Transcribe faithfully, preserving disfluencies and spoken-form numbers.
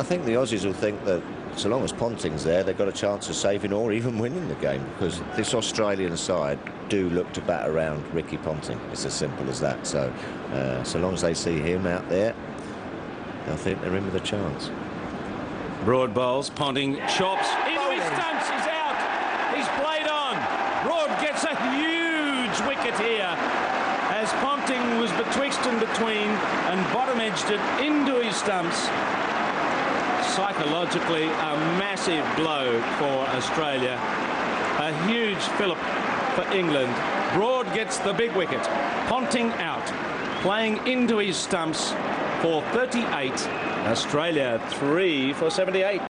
I think the Aussies will think that so long as Ponting's there, they've got a chance of saving or even winning the game, because this Australian side do look to bat around Ricky Ponting. It's as simple as that. So, uh, so long as they see him out there, I think they're in with a chance. Broad bowls, Ponting chops into his stumps. He's out. He's played on. Broad gets a huge wicket here as Ponting was betwixt and between and bottom edged it into his stumps. Psychologically, a massive blow for Australia. A huge fillip for England. Broad gets the big wicket. Ponting out, playing into his stumps for thirty-eight. Australia three for seventy-eight.